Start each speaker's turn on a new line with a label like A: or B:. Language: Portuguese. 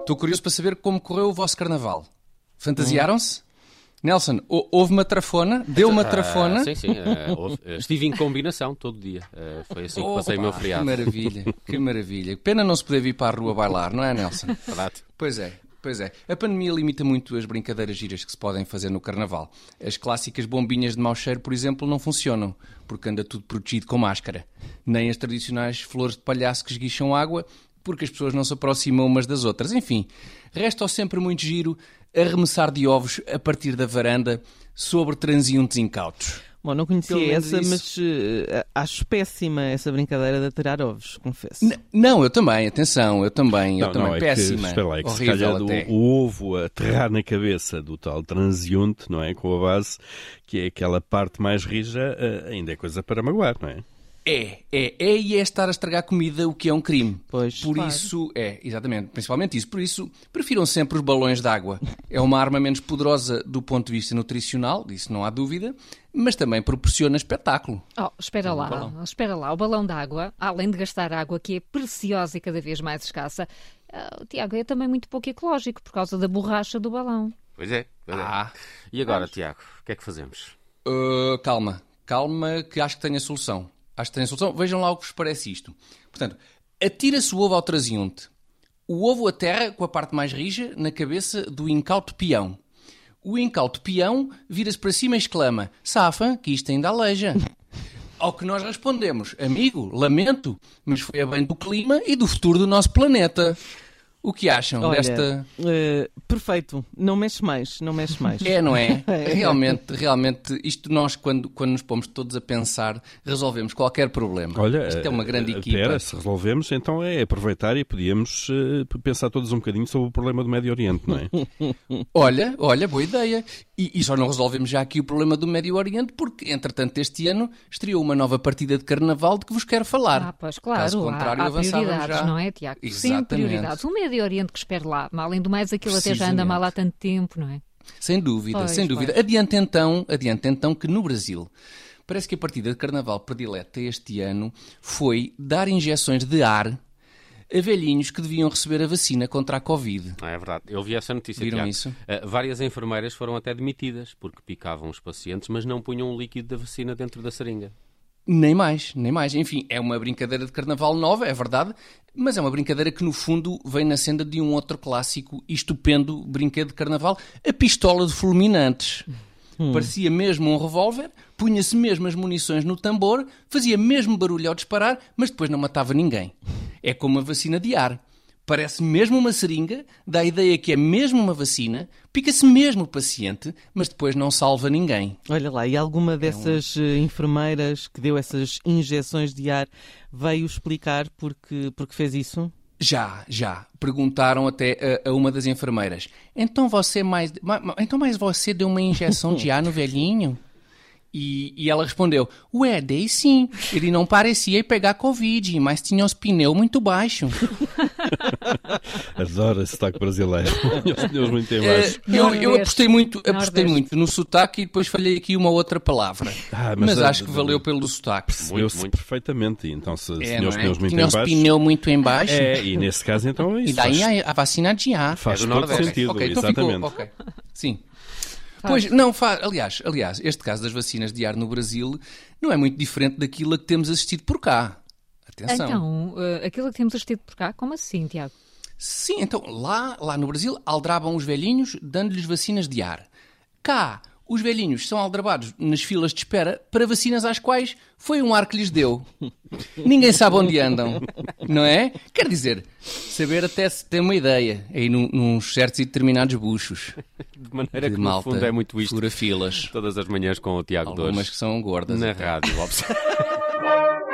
A: Estou curioso para saber como correu o vosso carnaval. Fantasiaram-se? Nelson, houve uma trafona? Deu uma trafona?
B: Sim. Estive em combinação todo dia. Foi assim que passei o meu feriado.
A: Que maravilha, que maravilha. Pena não se poder vir para a rua bailar, não é, Nelson?
B: Verdade.
A: Pois é. A pandemia limita muito as brincadeiras giras que se podem fazer no carnaval. As clássicas bombinhas de mau cheiro, por exemplo, não funcionam, porque anda tudo protegido com máscara. Nem as tradicionais flores de palhaço que esguicham água, porque as pessoas não se aproximam umas das outras. Enfim, resta sempre muito giro arremessar de ovos a partir da varanda sobre transeuntes incautos.
C: Bom, não conhecia essa, mas acho péssima essa brincadeira de atirar ovos, confesso.
A: Não, eu também, atenção, eu também, péssima.
D: Espera lá, que se
A: horrível
D: calhar
A: até.
D: o ovo aterrar na cabeça do tal transeunte, não é? Com a base, que é aquela parte mais rija, ainda é coisa para magoar, não é?
A: E é estar a estragar comida, o que é um crime.
C: Pois,
A: por
C: claro.
A: isso, exatamente, principalmente isso. Por isso, prefiram sempre os balões de água. É uma arma menos poderosa do ponto de vista nutricional, disso não há dúvida, mas também proporciona espetáculo.
E: Espera lá. O balão de água, além de gastar água, que é preciosa e cada vez mais escassa, Tiago, é também muito pouco ecológico por causa da borracha do balão.
B: Pois é. E agora, Tiago, o que é que fazemos?
A: Calma, que acho que tenho a solução. Vejam lá o que vos parece isto. Portanto, atira-se o ovo ao transeunte. O ovo aterra com a parte mais rija na cabeça do incauto peão. O incauto peão vira-se para cima e exclama: "Safa, que isto ainda aleija." Ao que nós respondemos: "Amigo, lamento, mas foi a bem do clima e do futuro do nosso planeta." O que acham desta...
C: Perfeito. Não mexe mais.
A: Não é? Realmente, isto nós, quando nos pomos todos a pensar, resolvemos qualquer problema.
D: Olha,
A: isto é uma grande equipa.
D: Se resolvemos, então é aproveitar e podíamos pensar todos um bocadinho sobre o problema do Médio Oriente, não é?
A: Olha, boa ideia. E só não resolvemos já aqui o problema do Médio Oriente porque, entretanto, este ano estreou uma nova partida de carnaval de que vos quero falar.
E: Pois claro,
A: Caso contrário,
E: há
A: avançávamos
E: prioridades,
A: já.
E: não é, Tiago?
A: Exatamente.
E: Sim, prioridades. O Médio Oriente que espera lá. Além do mais, aquilo até já anda mal há tanto tempo, não é?
A: Sem dúvida.
E: Pois.
A: Adiante então que no Brasil parece que a partida de carnaval predileta este ano foi dar injeções de ar a velhinhos que deviam receber a vacina contra a Covid.
B: É verdade. Eu vi essa notícia,
A: Viram
B: Tiago.
A: isso?
B: Várias enfermeiras foram até demitidas porque picavam os pacientes, mas não punham o líquido da vacina dentro da seringa.
A: Nem mais. Enfim, é uma brincadeira de carnaval nova, é verdade, mas é uma brincadeira que, no fundo, vem na senda de um outro clássico e estupendo brinquedo de carnaval, a pistola de fulminantes. Parecia mesmo um revólver, punha-se mesmo as munições no tambor, fazia mesmo barulho ao disparar, mas depois não matava ninguém. É como a vacina de ar. Parece mesmo uma seringa, dá a ideia que é mesmo uma vacina, pica-se mesmo o paciente, mas depois não salva ninguém.
C: Olha lá, e alguma dessas enfermeiras que deu essas injeções de ar veio explicar porque fez isso?
A: Já. Perguntaram até a uma das enfermeiras: Então mais você deu uma injeção de ar no velhinho? E ela respondeu: dei sim. Ele não parecia pegar Covid, mas tinha os pneus muito baixos.
D: Adoro esse sotaque brasileiro. Os pneus muito em baixo.
A: Eu apostei muito no sotaque e depois falhei aqui uma outra palavra. Mas acho que valeu pelo sotaque.
D: Percebeu-se perfeitamente. Então, se tinha os pneus muito em
A: tinha os
D: baixo...
A: pneus muito em baixo.
D: E nesse caso, então, isso
A: e daí a vacina de ar.
D: faz
B: do
D: todo
B: Nordeste.
D: sentido.
A: Ok, então
D: exatamente.
A: ficou. Sim. Pois, não, aliás, este caso das vacinas de ar no Brasil não é muito diferente daquilo a que temos assistido por cá. Atenção.
E: Então, aquilo que temos assistido por cá, como assim, Tiago?
A: Sim, então, lá no Brasil aldrabam os velhinhos dando-lhes vacinas de ar. Cá, os velhinhos são aldrabados nas filas de espera para vacinas às quais foi um ar que lhes deu. Ninguém sabe onde andam, não é? Quer dizer, saber até se tem uma ideia, aí nos certos e determinados buchos.
B: De maneira
A: De
B: que,
A: malta,
B: no fundo, é muito isto.
A: fura filas.
B: Todas as manhãs com o Tiago
A: Algumas
B: Dores.
A: que são gordas.
B: Na
A: até.
B: rádio.